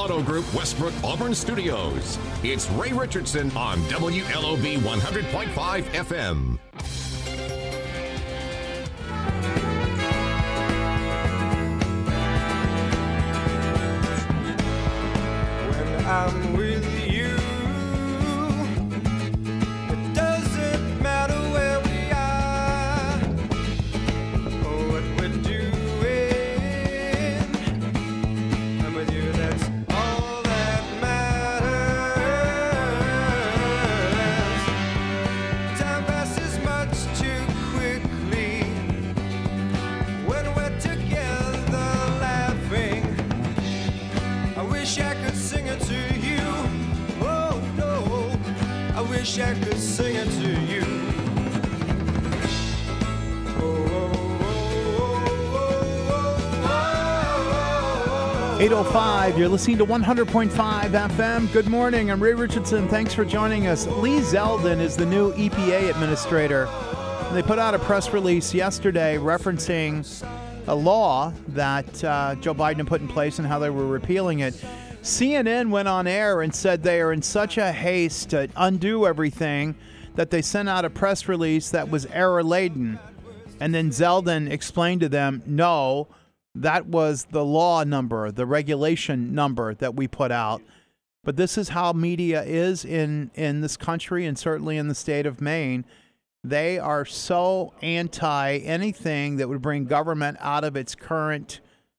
Auto Group Westbrook Auburn Studios. It's Ray Richardson on WLOB 100.5 FM. When I'm with you, it doesn't matter where we are or what we're doing. I'm with you, that's all that matters. Time passes much too quickly when we're together laughing. I wish I could sing it to you. Oh no, I wish I could sing it to you. Oh, oh, oh, 8:05, you're listening to 100.5 FM. Good morning, I'm Ray Richardson. Thanks for joining us. Lee Zeldin is the new EPA administrator. They put out a press release yesterday referencing a law that Joe Biden had put in place and how they were repealing it. CNN went on air and said they are in such a haste to undo everything that they sent out a press release that was error-laden. And then Zeldin explained to them, no, that was the law number, the regulation number that we put out. But this is how media is in this country and certainly in the state of Maine. They are so anti anything that would bring government out of its current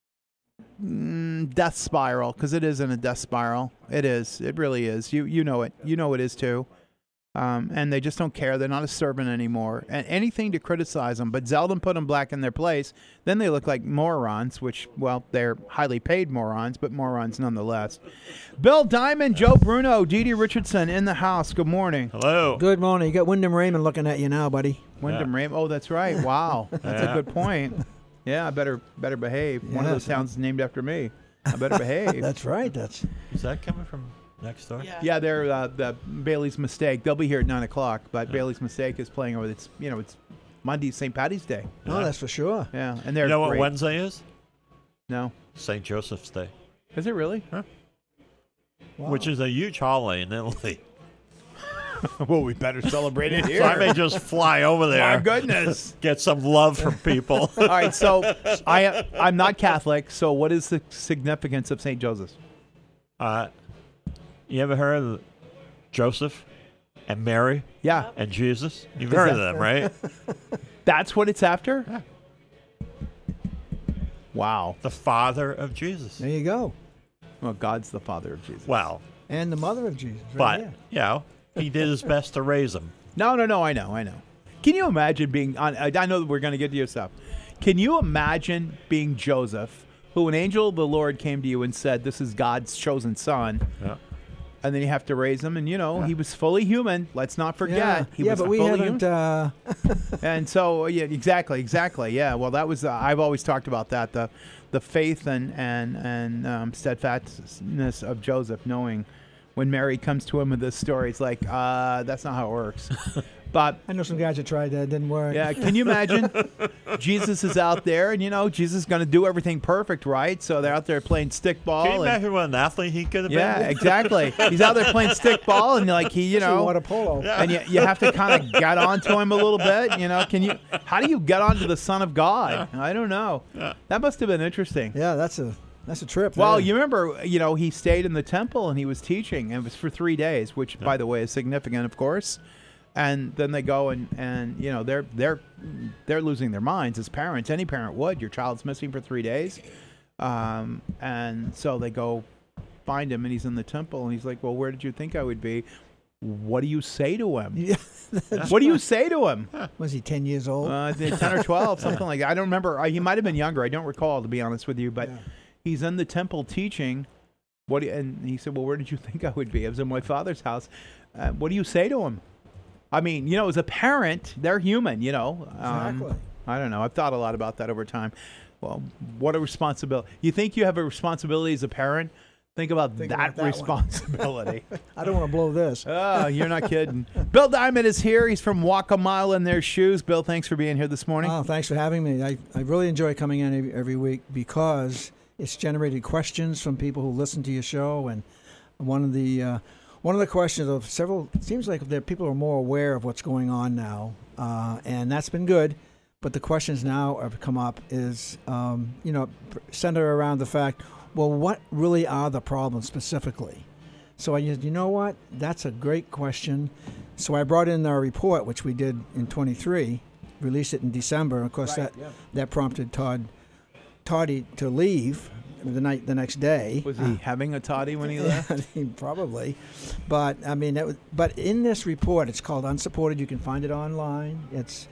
death spiral, because it is in a death spiral. It is. It really is. You know it. You know it is too. And they just don't care. They're not a servant anymore. And anything to criticize them. But Zeldin put them black in their place. Then they look like morons, which, well, they're highly paid morons, but morons nonetheless. Bill Diamond, Joe Bruno, Dee Richardson in the house. Good morning. Hello. Good morning. You got Wyndham Raymond looking at you now, buddy. Wyndham Raymond. Oh, that's right. Wow. That's a good point. Yeah, I better behave. One of those towns is named after me. I better behave. That's right. Is that coming from next door? Yeah, they're the Bailey's Mistake. They'll be here at 9 o'clock, but Bailey's Mistake is playing over. It's Monday, St. Patty's Day. Oh, that's for sure. Yeah, and they're You know what great. Wednesday is? No, St. Joseph's Day, is it really? Wow. which is a huge holiday in Italy. Well, we better celebrate it here. So I may just fly over there. My goodness. Get some love from people. All right, so I'm not Catholic. So what is the significance of St. Joseph's? You ever heard of Joseph and Mary Yeah, and Jesus? You've heard of them, right? that's what it's after. Yeah. Wow. The father of Jesus. There you go. Well, God's the father of Jesus. Well, And the mother of Jesus. but, Right he did his best to raise him. No, I know. Can you imagine being on? I know that we're going to get to your stuff. Can you imagine being Joseph, who an angel of the Lord came to you and said, "This is God's chosen son," Yeah. and then you have to raise him, and he was fully human. Let's not forget. Yeah, He yeah, was but we fully haven't. human. And so, yeah, exactly. Yeah, well, that was. I've always talked about that. The faith and steadfastness of Joseph, knowing when Mary comes to him with this story, it's like, that's not how it works. But I know some guys that tried that. It didn't work. yeah, can you imagine? Jesus is out there, and Jesus is going to do everything perfect, right? So they're out there playing stickball. Can you imagine what an athlete he could have Yeah, been? exactly. He's out there playing stickball, and like Water polo. and you have to kind of get onto him a little bit. How do you get onto the Son of God? I don't know. That must have been interesting. Yeah, that's a trip. Well, there. you remember, he stayed in the temple and he was teaching, and it was for 3 days, which, by the way, is significant, of course. And then they go and they're losing their minds as parents. Any parent would. Your child's missing for 3 days, and so they go find him, and he's in the temple, and he's like, "Well, where did you think I would be? What do you say to him? Yeah, What do you say to him? was he 10 years old? 10 or 12, something like that. I don't remember. He might have been younger. I don't recall, to be honest with you. But he's in the temple teaching. And he said, "Well, where did you think I would be? I was in my father's house. What do you say to him?" I mean, as a parent, they're human, Exactly. I don't know. I've thought a lot about that over time. Well, what a responsibility. You think you have a responsibility as a parent? Think about that one. responsibility. I don't want to blow this. Oh, you're not kidding. Bill Diamond is here. He's from Walk a Mile in Their Shoes. Bill, thanks for being here this morning. Oh, thanks for having me. I really enjoy coming in every week because It's generated questions from people who listen to your show, and one of the questions of several, it seems like that people are more aware of what's going on now, and that's been good. But the questions now have come up is, center around the fact, well, what really are the problems specifically? So I said, you know what? That's a great question. So I brought in our report, which we did in 23, released it in December. Of course, that prompted Toddy to leave the next day. Was he having a toddy when he left? Probably. But, I mean, but in this report, it's called Unsupported. You can find it online. It's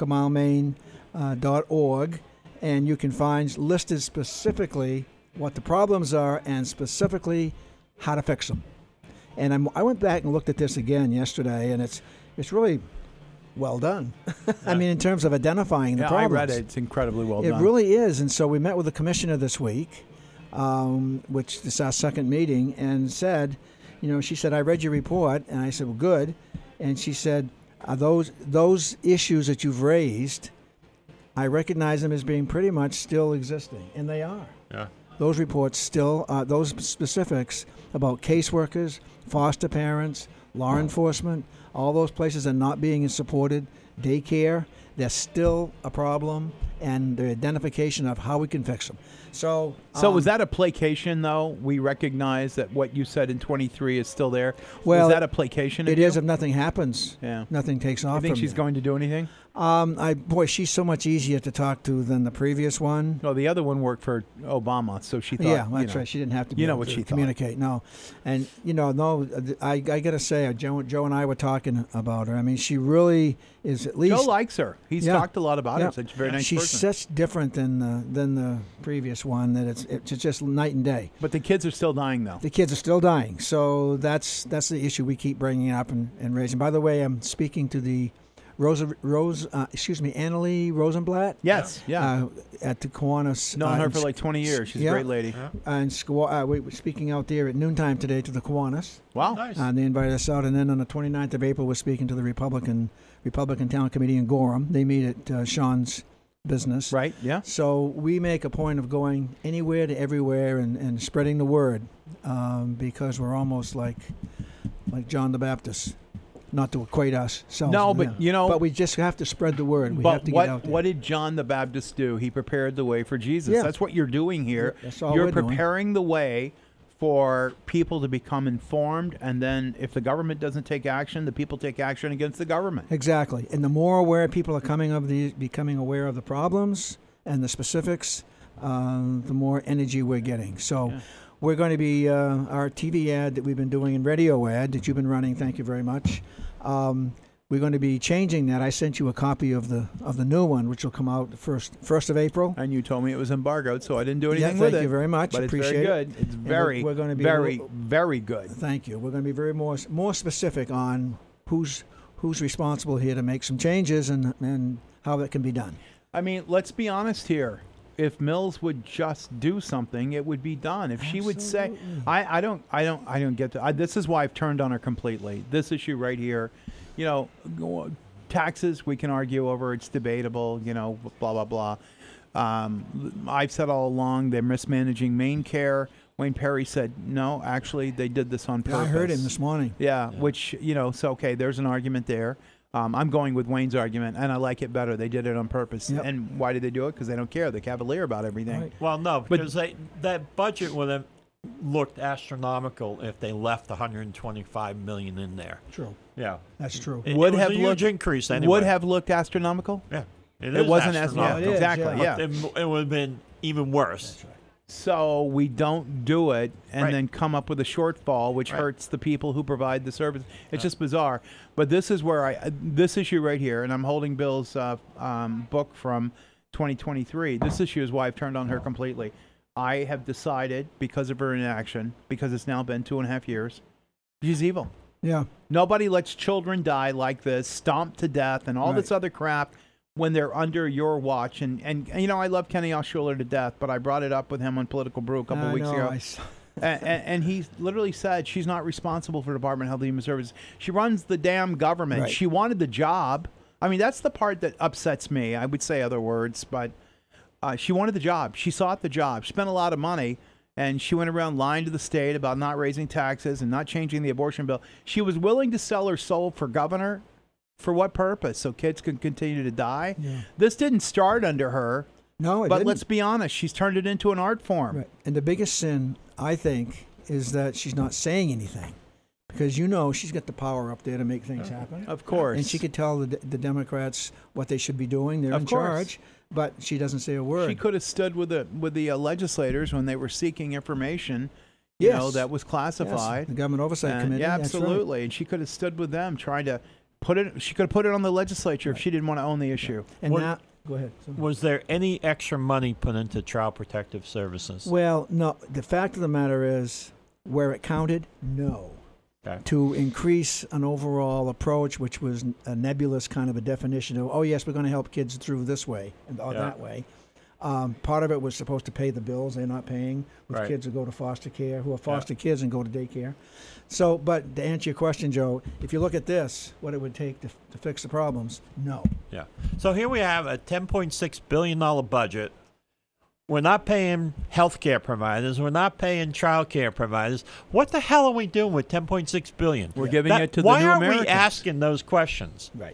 walkamileMaine.org, and you can find listed specifically what the problems are and specifically how to fix them. And I went back and looked at this again yesterday, and it's really well done. I mean, in terms of identifying the problems. I read it. It's incredibly well done. It really is. And so we met with the commissioner this week, which is our second meeting, and said, she said, I read your report. And I said, well, good. And she said, those issues that you've raised, I recognize them as being pretty much still existing. And they are. Yeah. Those reports still, those specifics about caseworkers, foster parents, law enforcement, all those places are not being supported. Daycare, they're still a problem, and the identification of how we can fix them. So was that a placation, though? We recognize that what you said in 23 is still there. Well, is that a placation? It is if nothing happens. Yeah. Nothing takes off. You think from she's there. going to do anything? She's so much easier to talk to than the previous one. No, the other one worked for Obama, so she thought. Yeah, that's right. She didn't have to. Be You know able what to she thought. communicate. No, and I got to say, Joe and I were talking about her. I mean, she really is at least. Joe likes her. He's talked a lot about her. Such a very nice She's person. such different than the previous one that it's just night and day. But the kids are still dying, though. The kids are still dying, so that's the issue we keep bringing up and raising. By the way, I'm speaking to the Annalie Rosenblatt. Yes, yeah. At the Kiwanis. Known her for like 20 years. She's a great lady. And we were speaking out there at noontime today to the Kiwanis. Wow. Nice. They invited us out, and then on the 29th of April, we're speaking to the Republican Town Committee in Gorham. They meet at Sean's business. Right, yeah. So we make a point of going anywhere to everywhere and spreading the word because we're almost like John the Baptist. Not to equate us. No, but but we just have to spread the word. We have to get out there. What did John the Baptist do? He prepared the way for Jesus. Yeah. That's what you're doing here. That's all you're we're doing. preparing the way for people to become informed, and then if the government doesn't take action, the people take action against the government. Exactly. And the more aware people are becoming aware of the problems and the specifics, the more energy we're getting. So we're going to be our TV ad that we've been doing and radio ad that you've been running. Thank you very much. We're going to be changing that. I sent you a copy of the new one, which will come out the first of April. And you told me it was embargoed, so I didn't do anything with it. Thank you very much. But Appreciate it's very it. good. It's And very, we're going to be very good. Thank you. We're going to be more specific on who's responsible here to make some changes and how that can be done. I mean, let's be honest here. If Mills would just do something, it would be done. If she would say, I don't get to. This is why I've turned on her completely. This issue right here, taxes we can argue over. It's debatable. Blah blah blah. I've said all along they're mismanaging Maine Care. Wayne Perry said no. Actually, they did this on purpose. I heard him this morning. Yeah, which so okay. There's an argument there. I'm going with Wayne's argument, and I like it better. They did it on purpose. Yep. And why did they do it? Because they don't care. They're cavalier about everything. Right. Well, no, because that budget would have looked astronomical if they left $125 million in there. True. Yeah, That's true. It Would was have a huge looked- increase anyway. Would have looked astronomical. Yeah, It wasn't astronomical. It is, exactly. yeah. Yeah. It would have been even worse. That's right. So we don't do it and Right. then come up with a shortfall, which Right. hurts the people who provide the service. It's just bizarre. But this is where this issue right here, and I'm holding Bill's book from 2023. This issue is why I've turned on her completely. I have decided, because of her inaction, because it's now been 2.5 years, she's evil. Yeah. Nobody lets children die like this, stomped to death, and all this Right. other crap when they're under your watch. And I love Kenny Oshuler to death, but I brought it up with him on Political Brew a couple of weeks ago. and he literally said she's not responsible for Department of Health and Human Services. She runs the damn government. Right. She wanted the job. I mean, that's the part that upsets me. I would say other words, but She wanted the job. She sought the job. Spent a lot of money, and she went around lying to the state about not raising taxes and not changing the abortion bill. She was willing to sell her soul for governor. For what purpose? So kids can continue to die? Yeah. This didn't start under her. No, it But didn't. let's be honest, she's turned it into an art form. Right. And the biggest sin, I think, is that she's not saying anything. Because she's got the power up there to make things happen. Of course. And she could tell the Democrats what they should be doing. They're Of in course. charge. But she doesn't say a word. She could have stood with the legislators when they were seeking information, Yes. that was Yes, classified. the Government Oversight And- Committee. Yeah, that's right. absolutely. And she could have stood with them trying to put it. She could have put it on the legislature if she didn't want to own the issue. And What- now, go ahead. Was there any extra money put into Child Protective Services? Well, no. The fact of the matter is, where it counted, no. Okay. To increase an overall approach, which was a nebulous kind of a definition of, oh, yes, we're going to help kids through this way or that way. Part of it was supposed to pay the bills they're not paying with Right. kids who go to foster care, who are foster kids and go to daycare. So, but to answer your question, Joe, if you look at this, what it would take to fix the problems, no. Yeah. So here we have a $10.6 billion budget. We're not paying health care providers. We're not paying child care providers. What the hell are we doing with $10.6 billion? We're giving it to the why new aren't Americans. we asking those questions? Right.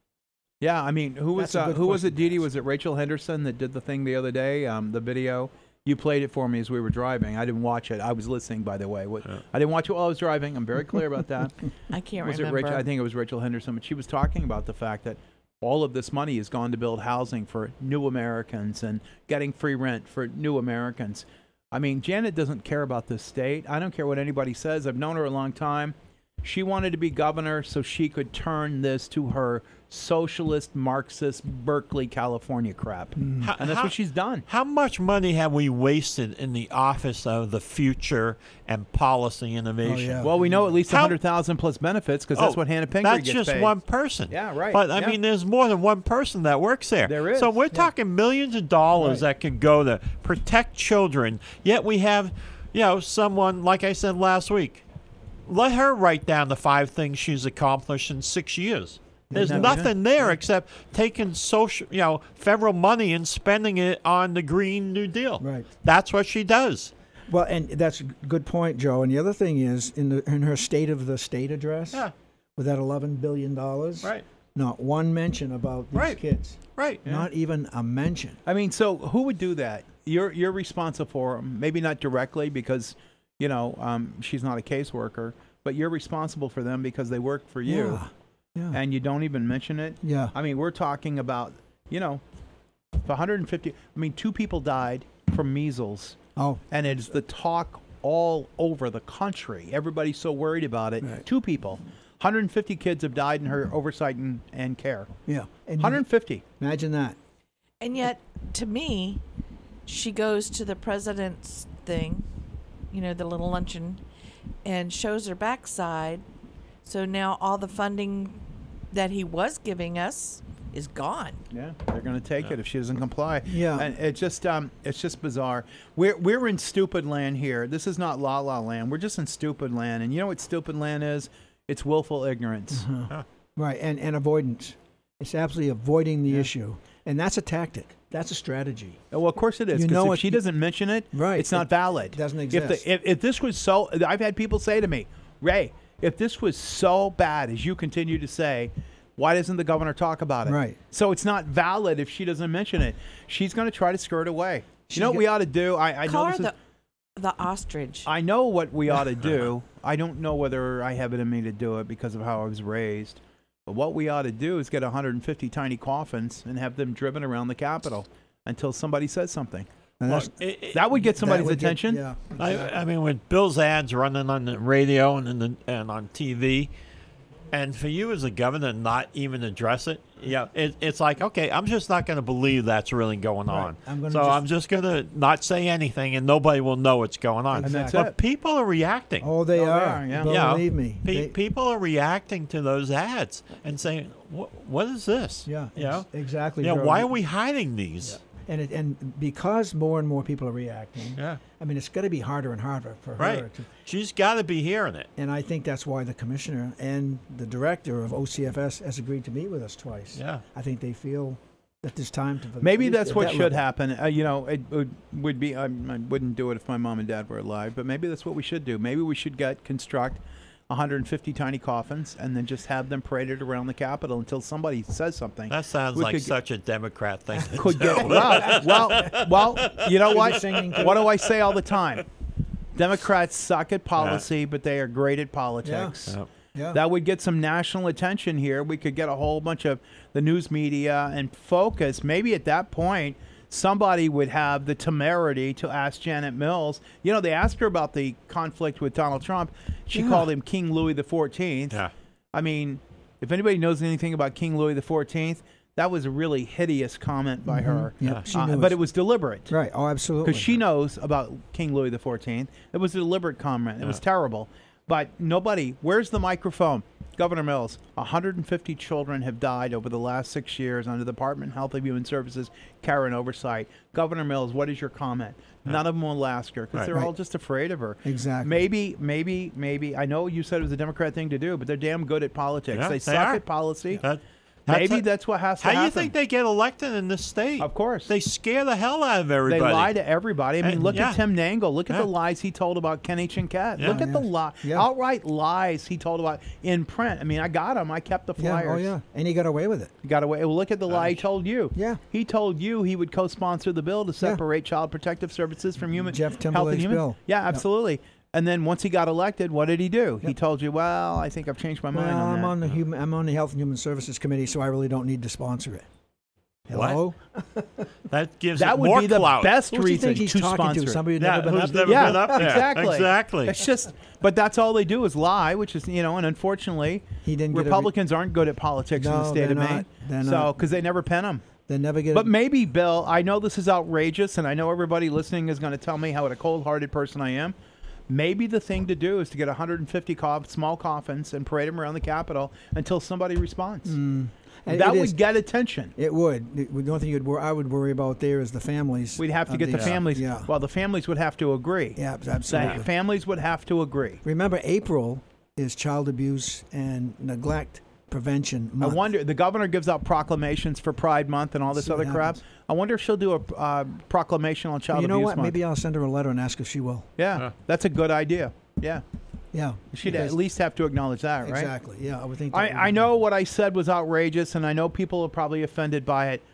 Yeah, I mean, who was That's a good who was it? question to Didi, ask. was it Rachel Henderson that did the thing the other day? The video. You played it for me as we were driving. I didn't watch it. I was listening, by the way. I didn't watch it while I was driving. I'm very clear about that. I can't Was it remember. Rachel? I think it was Rachel Henderson, but she was talking about the fact that all of this money has gone to build housing for new Americans and getting free rent for new Americans. I mean, Janet doesn't care about this state. I don't care what anybody says. I've known her a long time. She wanted to be governor so she could turn this to her socialist, Marxist, Berkeley, California crap. And that's what she's done. How much money have we wasted in the Office of the Future and Policy Innovation? yeah. Well, we know at least How- 100,000 plus benefits because that's what Hannah Pingree That's gets just paid. one person. Yeah, right. But, I Yeah. mean, there's more than one person that works there. There is, So we're yeah. talking millions of dollars Right. that can go to protect children. Yet we have, someone, like I said last week, let her write down the 5 things she's accomplished in 6 years. There's no, nothing there except taking federal money and spending it on the Green New Deal. Right. That's what she does. Well, and that's a good point, Joe. And the other thing is, in her State of the State address, Yeah. with that $11 billion, Right. not one mention about these Right. kids. Right. Not even a mention. I mean, so who would do that? You're responsible for 'em. Maybe not directly because, she's not a caseworker, but you're responsible for them because they work for you, Yeah. and you don't even mention it. Yeah. I mean, we're talking about, the 150. I mean, 2 people died from measles, Oh, and it's the talk all over the country. Everybody's so worried about it. Right. 2 people. 150 kids have died in her oversight and care. yeah. And 150. imagine that. And yet, to me, she goes to the president's thing, the little luncheon, and shows her backside. So now all the funding that he was giving us is gone. Yeah, they're going to take it if she doesn't comply. Yeah. and it's just bizarre. We're in stupid land here. This is not La La Land. We're just in stupid land, and you know what stupid land is? It's willful ignorance. Right. And avoidance. It's absolutely avoiding the issue. And that's a tactic. That's a strategy. Well, of course it is. You 'Cause know if it- she doesn't mention it, Right, it's not it valid. doesn't If, exist. if this was so, I've had people say to me, Ray, if this was so bad as you continue to say, why doesn't the governor talk about it? Right. So it's not valid if she doesn't mention it. She's going to try to skirt away. She's You know what got- we ought to do? I know Call her this is. the ostrich. I know what we ought to do. I don't know whether I have it in me to do it because of how I was raised. But what we ought to do is get 150 tiny coffins and have them driven around the Capitol until somebody says something. And Look, that's- That would get that somebody's would get- attention. yeah. I mean, with Bill's ads running on the radio and on TV, and for you as a governor not even address it, it's like, okay, I'm just not going to believe that's really going on. I'm gonna So just- I'm just going to not say anything, and nobody will know what's going on. And that's But it. people are reacting. Oh, they Oh, they are. are, yeah. Believe me. They- People are reacting to those ads and saying, "What is this?" Yeah, Yeah. exactly. Yeah. Joe. Why are we hiding these? And because more and more people are reacting, Yeah. I mean, it's going to be harder and harder for her Right. to. She's got to be hearing it. And I think that's why the commissioner and the director of OCFS has agreed to meet with us twice. Yeah. I think they feel that there's time to. Maybe that's what that should level. happen. It would be. I wouldn't do it if my mom and dad were alive, but maybe that's what we should do. Maybe we should construct 150 tiny coffins and then just have them paraded around the Capitol until somebody says something. That sounds We like could such a Democrat thing. to Could do. get well. You know what? singing too. What do I say all the time? Democrats suck at policy, but they are great at politics. Yeah. Yeah. That would get some national attention here. We could get a whole bunch of the news media and focus. Maybe at that point, somebody would have the temerity to ask Janet Mills. You know, they asked her about the conflict with Donald Trump. She called him King Louis XIV. Yeah. I mean, if anybody knows anything about King Louis XIV, that was a really hideous comment by her. Yep, she knew but it. it was deliberate. Right. Oh, absolutely. Because she knows about King Louis XIV. It was a deliberate comment. It was terrible. But nobody, where's the microphone? Governor Mills, 150 children have died over the last 6 years under the Department of Health and Human Services care and oversight. Governor Mills, what is your comment? None of them will ask her because Right. they're all just afraid of her. Exactly. Maybe. I know you said it was a Democrat thing to do, but they're damn good at politics. Yeah, they they suck are. at policy. That's That's what has to How happen. do you think they get elected in this state? Of course. They scare the hell out of everybody. They lie to everybody. I mean, And- look yeah. at Tim Nangle. Look at Yeah. the lies he told about Kenny Chinquette. Yeah. Look at the Yeah. outright lies he told about in print. I mean, I got him. I kept the Yeah. flyers. Oh, yeah. And he got away with it. He got away. Well, look at the lie he told you. Yeah. He told you he would co-sponsor the bill to separate Child Protective Services from human Jeff health Timberlake's and human. bill. Yeah, Yep. absolutely. And then once he got elected, what did he do? He Yep. told you, well, I think I've changed my mind Well, on I'm that. on the Health and Human Services Committee, so I really don't need to sponsor it. Hello? That gives That it would more be the clout. best Who do you reason think he's to talking sponsor to? it. Somebody who's Yeah, never been who's up there? never been up there. Exactly. Exactly. It's just, but that's all they do is lie, which is, and unfortunately, He didn't get a re- Republicans aren't good at politics in the No, state they're of not. Maine. They're So, not. because they never pen them. They never get. But maybe, Bill, I know this is outrageous, and I know everybody listening is going to tell me how what a cold-hearted person I am. Maybe the thing to do is to get 150 small coffins and parade them around the Capitol until somebody responds. It That is. would get attention. It would. The only thing I would worry about there is the families. We'd have to of get the these- families. Yeah. Well, the families would have to agree. Yeah, The absolutely. families would have to agree. Remember, April is Child Abuse and Neglect Prevention Month. I wonder. The governor gives out proclamations for Pride Month and all this See what other crap. happens. I wonder if she'll do a proclamation on Child You know Abuse what? Month. Maybe I'll send her a letter and ask if she will. Yeah, that's a good idea. Yeah, Yeah. she'd because- at least have to acknowledge that, right? Exactly. Yeah, I would think. that would I be- know what I said was outrageous, and I know people are probably offended by it.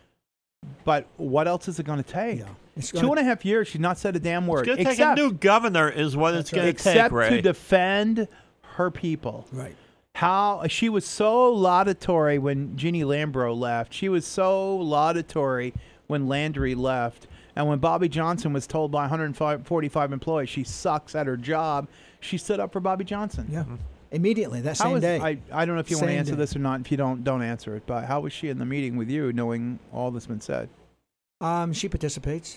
But what else is it going to take? Yeah. It's 2.5 years, she's not said a damn word. It's going to take except a new governor is what it's going to take, except Ray. to defend her people. Right. How she was so laudatory when Jeannie Lambro left. She was so laudatory when Landry left. And when Bobby Johnson was told by 145 employees she sucks at her job, she stood up for Bobby Johnson. Yeah. Immediately that How same was- day. I don't know if you want to Same answer day. this or not. If you don't answer it. But how was she in the meeting with you, knowing all that's been said? She participates.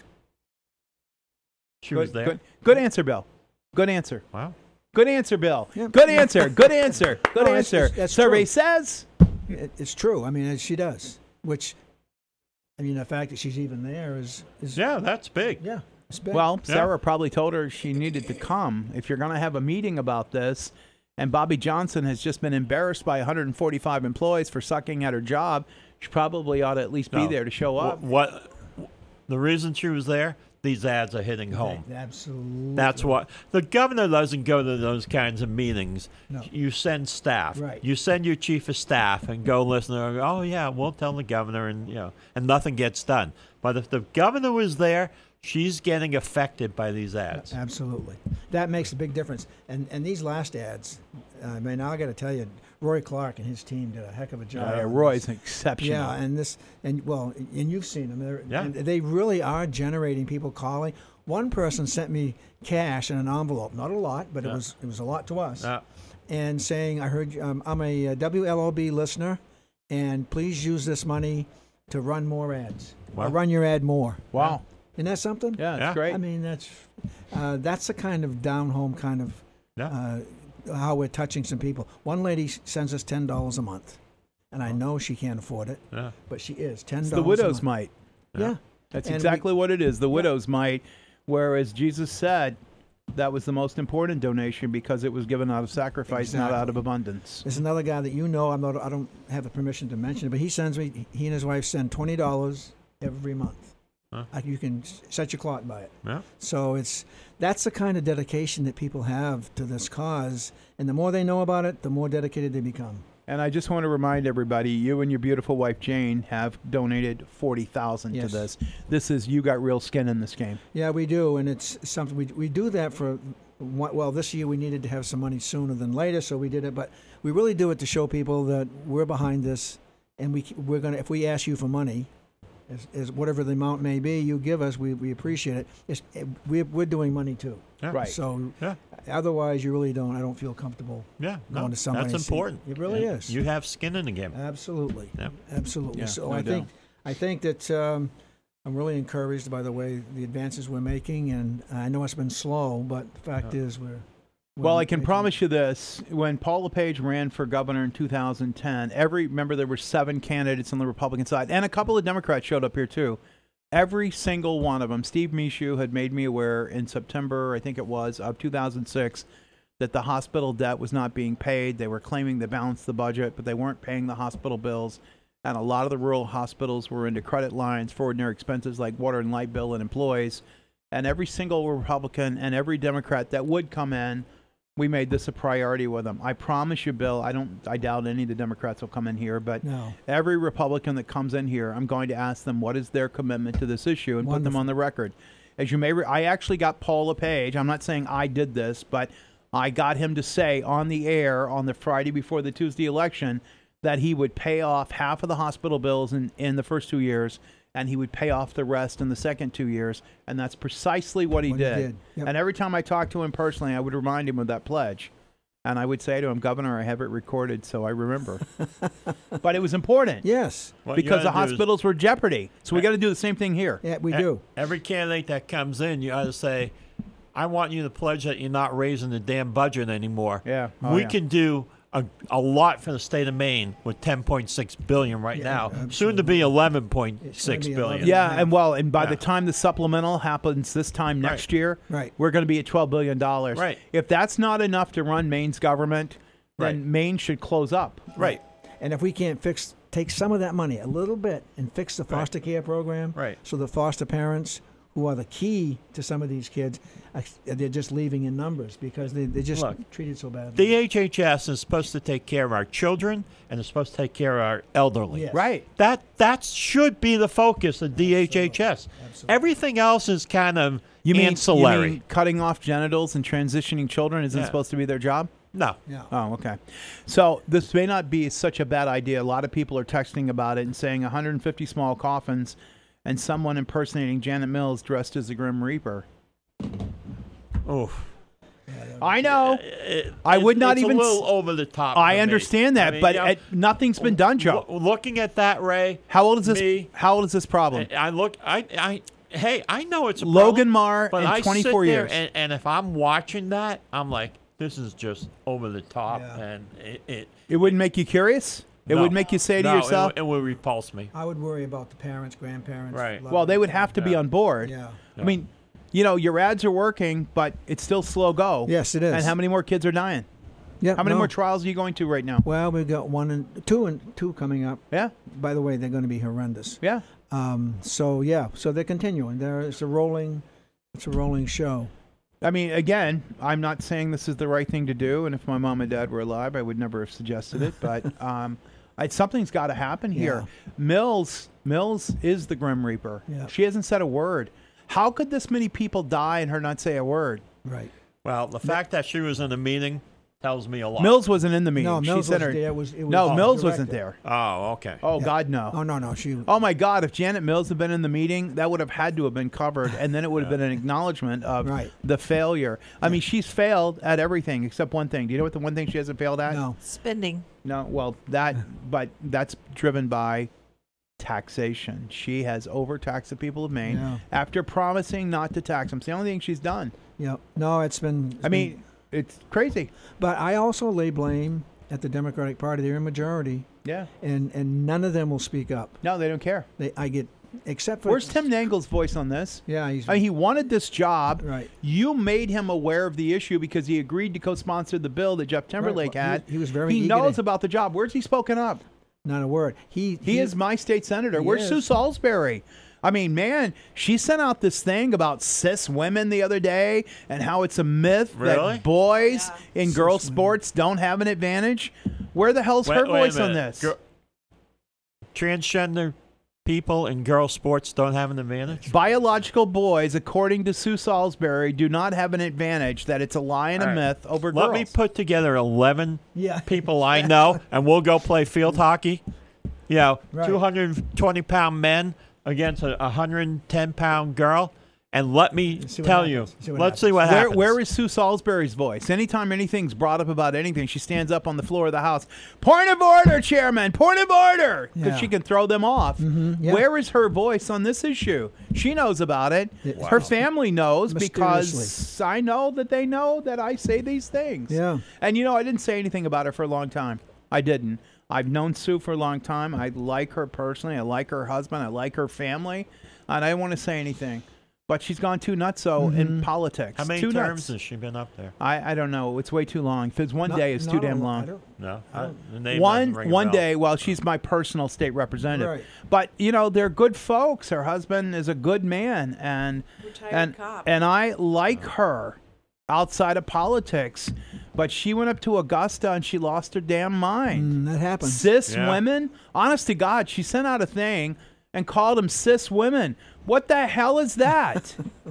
She was there. Good answer, Bill. Good answer. Wow. Good answer, Bill. Yeah. Good answer. Good answer. Good No, that's- answer. that's Survey true. says. It's true. I mean, she does. Which, I mean, the fact that she's even there is Yeah, that's big. yeah. It's big. Well, Yeah. Sarah probably told her she needed to come. If you're going to have a meeting about this, and Bobby Johnson has just been embarrassed by 145 employees for sucking at her job, she probably ought to at least be No. there to show up. What? The reason she was there? These ads are hitting home. Absolutely. That's what the governor doesn't go to those kinds of meetings. No. You send staff. Right. You send your chief of staff and go listen. And go, oh yeah, we'll tell the governor, and nothing gets done. But if the governor was there, she's getting affected by these ads. Absolutely. That makes a big difference. And these last ads, I mean, I got to tell you, Roy Clark and his team did a heck of a job. Yeah, Roy's exceptional. Yeah, and you've seen them. Yeah. And they really are generating people calling. One person sent me cash in an envelope, not a lot, but it was a lot to us. And saying, I heard I'm a WLOB listener, and please use this money to run more ads. Wow. Or run your ad more. Wow. Isn't that something? Yeah, that's Yeah. great. I mean, that's the kind of down home kind of Yeah. how we're touching some people. One lady sends us $10 a month, and I know she can't afford it, Yeah. but she is $10. It's the widow's a month. mite. Yeah. That's And exactly what it is. The widow's mite. Whereas Jesus said, that was the most important donation because it was given out of sacrifice, not out of Exactly. abundance. There's another guy that you know. I don't have the permission to mention it, but he sends me. He and his wife send $20 every month. Huh. You can set your clock by it. Yeah. So that's the kind of dedication that people have to this cause, and the more they know about it, the more dedicated they become. And I just want to remind everybody, you and your beautiful wife Jane have donated $40,000 to Yes. this. This is you got real skin in this game. Yeah, we do, and it's something we do that for. Well, this year we needed to have some money sooner than later, so we did it. But we really do it to show people that we're behind this, and we're gonna. If we ask you for money, as whatever the amount may be, you give us, we appreciate it. We're doing money too. Yeah. Right. So Yeah. otherwise, you really don't. I don't feel comfortable. Yeah. Going to somebody that's and see- important. It really Yeah. is. You have skin in the game. Absolutely. Yeah. Absolutely. Yeah, So no doubt. I think that I'm really encouraged by the way the advances we're making, and I know it's been slow, but the fact is we're Well, I can making- promise you this. When Paul LePage ran for governor in 2010, remember there were 7 candidates on the Republican side, and a couple of Democrats showed up here too. Every single one of them, Steve Michu had made me aware in September, I think it was, of 2006, that the hospital debt was not being paid. They were claiming they balanced the budget, but they weren't paying the hospital bills. And a lot of the rural hospitals were into credit lines for ordinary expenses like water and light bill and employees. And every single Republican and every Democrat that would come in, we made this a priority with them. I promise you, Bill, I doubt any of the Democrats will come in here, but No. every Republican that comes in here, I'm going to ask them what is their commitment to this issue and put them Wonderful. on the record. As you may, I actually got Paul LePage. I'm not saying I did this, but I got him to say on the air on the Friday before the Tuesday election that he would pay off half of the hospital bills in the first 2 years, and he would pay off the rest in the second 2 years. And that's precisely what he did. Yep. And every time I talked to him personally, I would remind him of that pledge. And I would say to him, Governor, I have it recorded, so I remember. But it was important Yes. What you because the gotta do is- hospitals were jeopardy. So we got to do the same thing here. Yeah, we E- do. Every candidate that comes in, you ought to say, I want you to pledge that you're not raising the damn budget anymore. Yeah. Oh, we yeah. can do a lot for the state of Maine with $10.6 billion right now, soon to be $11.6 billion. Yeah, Yeah. and by Yeah. the time the supplemental happens this time next year, Right. we're going to be at $12 billion. Right. If that's not enough to run Maine's government, then Right. Maine should close up. Right. And if we can't take some of that money, a little bit, and fix the foster care program, Right. so the foster parents, who are the key to some of these kids, they're just leaving in numbers because they're just Look, treated so badly. DHHS is supposed to take care of our children and it's supposed to take care of our elderly. Yes. Right. That should be the focus of DHHS. Absolutely. Everything else is kind of You mean ancillary. cutting off genitals and transitioning children isn't Yeah. supposed to be their job? No. Yeah. Oh, okay. So this may not be such a bad idea. A lot of people are texting about it and saying 150 small coffins and someone impersonating Janet Mills dressed as the Grim Reaper. Oof. I know. I would not it's even a s- little over the top. I for me. understand that, I mean, but you know, nothing's been done, Joe. looking at that, Ray. How old is this? Me, How old is this problem? I look. Hey, I know it's a Logan problem, Marr but in I 24 sit there years. and if I'm watching that, I'm like, this is just over the top, Yeah. and it It wouldn't make you curious? It no. would make you say to No, yourself, it would repulse me. I would worry about the parents, grandparents. Right. loved well, they would ones. have to be Yeah. on board. Yeah. I mean, your ads are working, but it's still slow go. Yes, it is. And how many more kids are dying? Yeah. How many no. more trials are you going to right now? Well, we've got one and two coming up. Yeah, By the way, they're going to be horrendous. yeah. So they're continuing. It's a rolling show. I mean, again, I'm not saying this is the right thing to do, and if my mom and dad were alive, I would never have suggested it. But something's got to happen here. Mills is the Grim Reaper. Yeah. She hasn't said a word. How could this many people die and her not say a word? Right. Well, the fact that she was in a meeting tells me a lot. Mills wasn't in the meeting. No, Mills she said wasn't her, there. It was no, Mills wasn't directed. there. Oh, okay. Oh, Yeah. God, no. Oh no, she. Oh my God! If Janet Mills had been in the meeting, that would have had to have been covered, and then it would have been an acknowledgement of Right. the failure. I mean, she's failed at everything except one thing. Do you know what the one thing she hasn't failed at? No. Spending. No. Well, but that's driven by taxation. She has overtaxed the people of Maine Yeah. after promising not to tax them. It's the only thing she's done. Yeah. No, it's been. I mean, it's crazy. But I also lay blame at the Democratic Party. They're in majority, Yeah. and none of them will speak up. No, they don't care. I get Except for Where's Tim Nagle's voice on this? Yeah, he's I mean, he wanted this job. Right. You made him aware of the issue because he agreed to co-sponsor the bill that Jeff Timberlake Well, had. he was very He eager knows to- about the job. Where's he spoken up? not a word. He He is my state senator. He Where's is. Sue Salisbury? I mean, man, she sent out this thing about cis women the other day and how it's a myth Really? that boys in girls' sports don't have an advantage. Where the hell's her Wait a voice on minute. this? Transgender people in girls' sports don't have an advantage? Biological boys, according to Sue Salisbury, do not have an advantage, that it's a lie and a All right. myth over Let girls. me put together 11 Yeah. people I know, and we'll go play field hockey. You know, Right. 220-pound men against a 110-pound girl. And let me See what tell you, happens. See what let's see what Where, happens. where is Sue Salisbury's voice? Anytime anything's brought up about anything, she stands up on the floor of the House. Point of order, Chairman. Point of order. Because Yeah. she can throw them off. yeah. Where is her voice on this issue? She knows about it. Wow. Her family knows because Mysteriously. I know that they know that I say these things. Yeah. And, I didn't say anything about her for a long time. I didn't. I've known Sue for a long time. I like her personally. I like her husband. I like her family. And I don't want to say anything. But she's gone too nutso in politics. How many too terms nuts. has she been up there? I don't know. It's way too long. If it's one Not- day, it's too not damn a- I long. don't- No. The name One doesn't ring a one bell. day, well, she's my personal state representative. Right. But they're good folks. Her husband is a good man, and Retired cop. and I like her outside of politics. But she went up to Augusta and she lost her damn mind. That happens. Cis Yeah. women, honest to God, she sent out a thing and called them cis women. What the hell is that?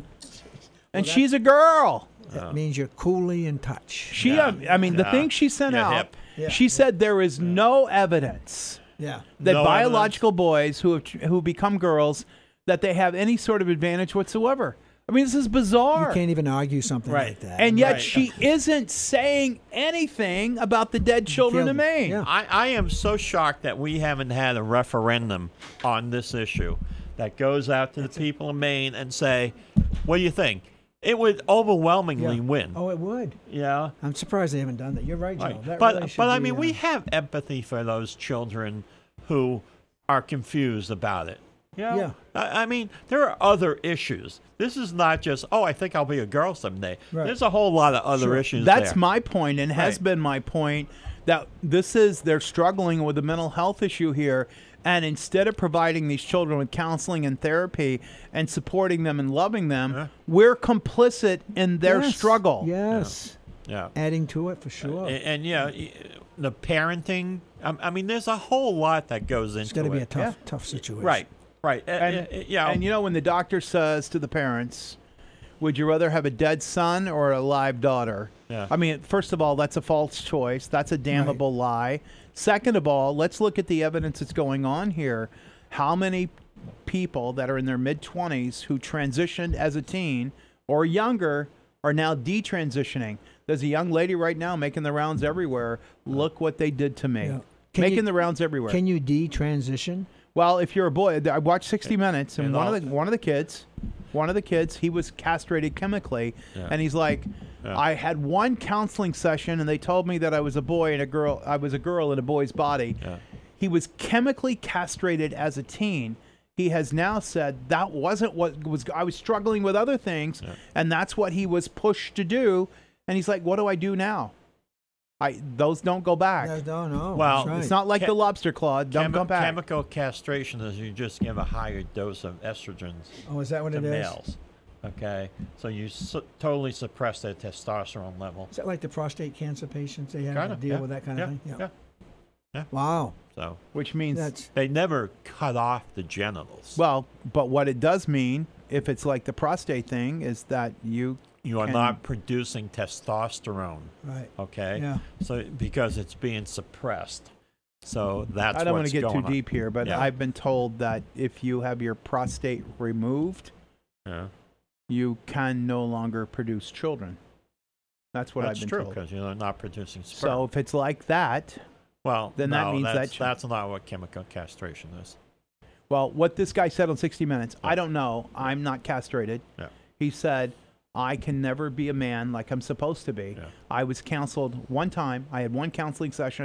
And she's a girl. That means you're coolly in touch. She, Yeah. I mean, the Yeah. thing she sent Yeah, out, hip. Yeah. she said there is no evidence Yeah. that No biological boys who become girls, that they have any sort of advantage whatsoever. I mean, this is bizarre. You can't even argue something Right. like that. And yet Right. she isn't saying anything about the dead children of Maine. Yeah. I am so shocked that we haven't had a referendum on this issue that goes out to the people of Maine and say, what do you think? It would overwhelmingly Yeah. win. Oh, it would. Yeah. I'm surprised they haven't done that. You're right, Joe. Right. That But really should but I be, mean, we have empathy for those children who are confused about it. Yeah. I mean, there are other issues. This is not just, I think I'll be a girl someday. Right. There's a whole lot of other Sure. issues That's there. my point, and has Right. been my point, that they're struggling with a mental health issue here. And instead of providing these children with counseling and therapy and supporting them and loving them, Yeah. we're complicit in their Yes. struggle. Yes. Yeah. Adding to it for sure. And the parenting, I mean, there's a whole lot that goes into It's got to be a it. tough situation. Right. And, yeah. and when the doctor says to the parents, would you rather have a dead son or a live daughter? Yeah. I mean, first of all, that's a false choice. That's a damnable lie. Second of all, let's look at the evidence that's going on here. How many people that are in their mid-20s who transitioned as a teen or younger are now detransitioning? There's a young lady right now making the rounds everywhere. Look what they did to me. Yeah. Can Making you- the rounds everywhere. Can you detransition? Well, if you're a boy, I watched 60 Minutes, and And one all- of the kids, he was castrated chemically, Yeah. and he's like, Yeah. I had one counseling session, and they told me that I was a boy and a girl. I was a girl in a boy's body. Yeah. He was chemically castrated as a teen. He has now said that wasn't what was. I was struggling with other things, and that's what he was pushed to do. And he's like, what do I do now? Those don't go back. No. Well, that's right. It's not like Che- the lobster claw. Don't go back. Chemical castration is you just give a higher dose of estrogens Oh, is that what to it is? males. Okay, so you totally suppress their testosterone level. Is that like the prostate cancer patients? They have Kinda, to deal yeah, with that kind yeah, of thing? yeah. Wow. So Which means That's they never cut off the genitals. well, but what it does mean, if it's like the prostate thing, is that you are can- not producing testosterone. right. Okay. Yeah. So because it's being suppressed. So that's I don't want want to get too on. deep here, but Yeah. I've been told that if you have your prostate removed, Yeah. you can no longer produce children. That's what That's I've been true told. because you're not producing sperm. So if it's like that, well, then that no, means that's, that- that's not what chemical castration is. well, what this guy said on 60 Minutes, I don't know. I'm not castrated. Yeah. He said, I can never be a man like I'm supposed to be. Yeah. I was counseled one time. I had one counseling session,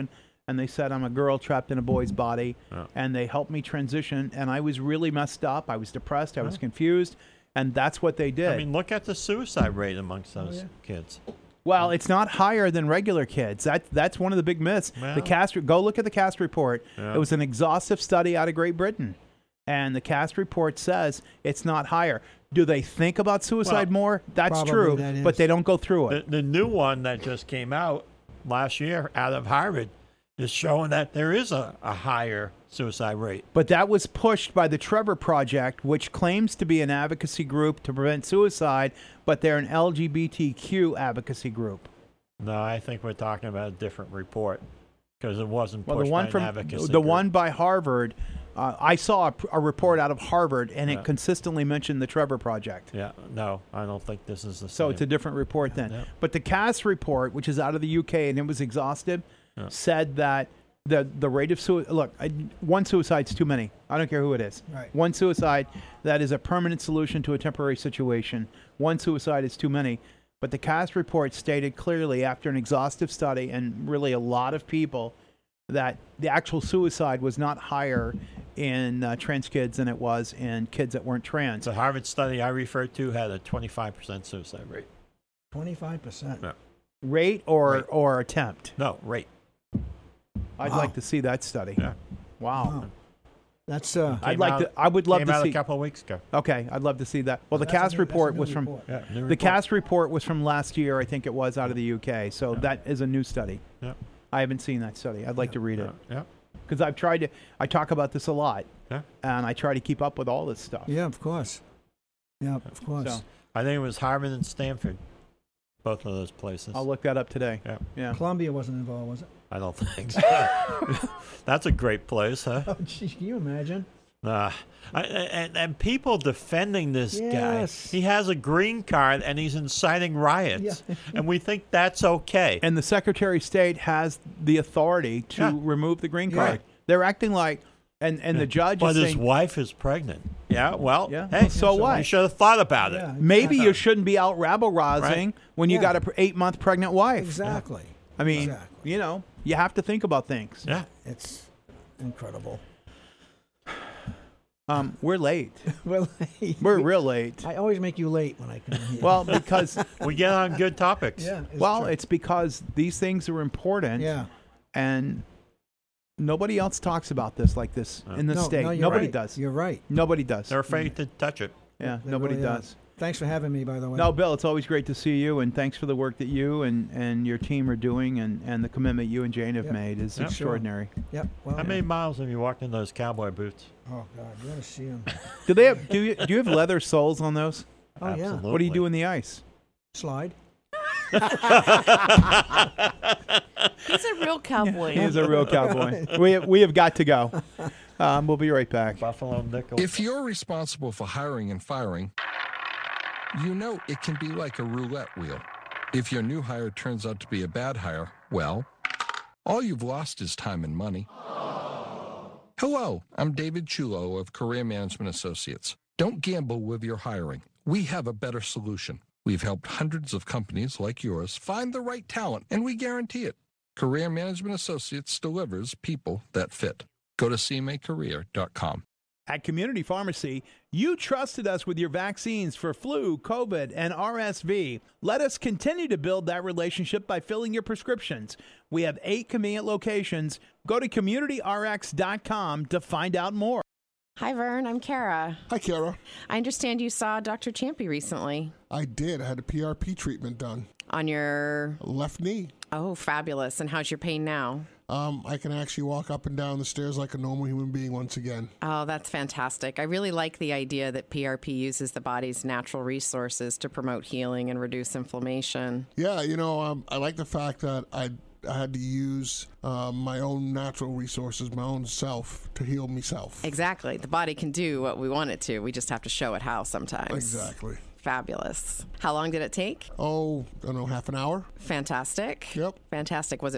and they said I'm a girl trapped in a boy's body, and they helped me transition. And I was really messed up. I was depressed. I was confused, and that's what they did. I mean, look at the suicide rate amongst those kids. Well, it's not higher than regular kids. That's one of the big myths. Well. The CAST. Go look at the CAST report. Yeah. It was an exhaustive study out of Great Britain, and the CAST report says it's not higher. Do they think about suicide more? That's Probably true, that is. but they don't go through it. The new one that just came out last year out of Harvard is showing that there is a higher suicide rate. But that was pushed by the Trevor Project, which claims to be an advocacy group to prevent suicide, but they're an LGBTQ advocacy group. No, I think we're talking about a different report because it wasn't pushed Well, the one by an from advocacy the group. one by Harvard, I saw a report out of Harvard, and Yeah. it consistently mentioned the Trevor Project. Yeah, no, I don't think this is the same. So it's a different report then. Yeah. But the CAS report, which is out of the UK and it was exhaustive, said that the rate of suicide. Look, one suicide's too many. I don't care who it is. Right. One suicide, that is a permanent solution to a temporary situation. One suicide is too many. But the CAS report stated clearly, after an exhaustive study and really a lot of people, that the actual suicide was not higher in trans kids than it was in kids that weren't trans. The Harvard study I referred to had a 25% suicide rate. 25%. No, Rate or attempt? no rate. I'd Wow. like to see that study. Yeah. Wow. Wow. That's I'd Came like out- to. I would love Came to out see. a couple of weeks ago. Okay, I'd love to see that. Well, the that's a CAS new- that's a report new was from report. Yeah, new the report. CAS report was from last year. I think it was out of the UK. So that is a new study. Yeah, I haven't seen that study. I'd like to read it yeah, because I've tried to. I talk about this a lot, yeah. and I try to keep up with all this stuff. Yeah, of course. Yeah, of course. So I think it was Harvard and Stanford, both of those places. I'll look that up today. Yeah, Yeah. Columbia wasn't involved, was it? I don't think so. That's a great place, huh? Oh, gee, can you imagine? And people defending this Yes. guy. He has a green card and he's inciting riots. Yeah. And we think that's okay. And the Secretary of State has the authority to Yeah. remove the green Yeah. card. They're acting like, and the judge But is his saying, wife is pregnant. Yeah, well, Yeah. hey, Well, so what? You should have thought about it. Yeah, maybe exactly. you shouldn't be out rabble rousing Right. when you Yeah. got a 8-month pregnant wife. Exactly. I mean, Exactly. you know, you have to think about things. Yeah. It's incredible. We're late. Well, We're real late. I always make you late when I come in here. Well, because We get on good topics. yeah. it's because these things are important, yeah. and nobody else talks about this like this in the No, state. no, you're Nobody right. does. You're right. Nobody does. They're afraid to touch it. Yeah, They nobody really are. does. Thanks for having me, by the way. No, Bill, it's always great to see you, and thanks for the work that you and your team are doing, and the commitment you and Jane have Yep. made is Yep. extraordinary. Yep. Well, How many miles have you walked in those cowboy boots? oh God, you want to see him? Do they have? Do you have leather soles on those? Oh yeah. Absolutely. What do you do in the ice? Slide. He's a real cowboy. He is a real cowboy. We have got to go. We'll be right back. Buffalo nickel. If you're responsible for hiring and firing, you know it can be like a roulette wheel. If your new hire turns out to be a bad hire, well, all you've lost is time and money. Hello, I'm David Chulo of Career Management Associates. Don't gamble with your hiring. We have a better solution. We've helped hundreds of companies like yours find the right talent, and we guarantee it. Career Management Associates delivers people that fit. Go to cmacareer.com. At Community Pharmacy, you trusted us with your vaccines for flu, COVID, and RSV. Let us continue to build that relationship by filling your prescriptions. We have 8 convenient locations. Go to communityrx.com to find out more. Hi, Vern. I'm Kara. Hi, Kara. I understand you saw Dr. Champy recently I did. I had a PRP treatment done. on your. Left knee. Oh, fabulous. And how's your pain now? I can actually walk up and down the stairs like a normal human being once again. Oh, that's fantastic. I really like the idea that PRP uses the body's natural resources to promote healing and reduce inflammation. Yeah, I like the fact that I had to use my own natural resources, my own self, to heal myself. Exactly. The body can do what we want it to. We just have to show it how sometimes. Exactly. Fabulous. How long did it take? Oh, I don't know, half an hour? Fantastic. Yep. Fantastic. Was it